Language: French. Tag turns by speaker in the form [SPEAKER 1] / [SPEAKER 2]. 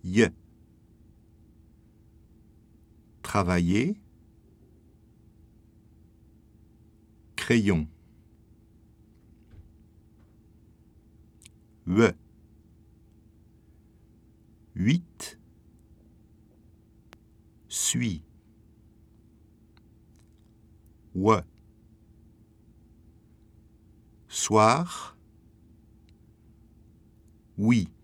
[SPEAKER 1] Y. Travailler. Crayon. We. 8. Suis. We. Soir. Oui.